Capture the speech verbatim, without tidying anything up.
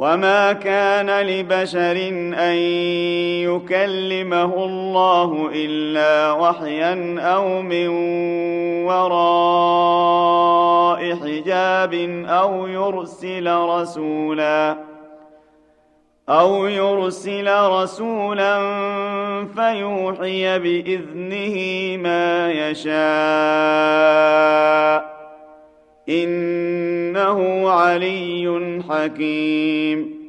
وما كان لبشر أن يكلمه الله إلا وحيا أو من وراء حجاب أو يرسل رسولا أو يرسل رسولا فيوحي بإذنه ما يشاء إنه علي حكيم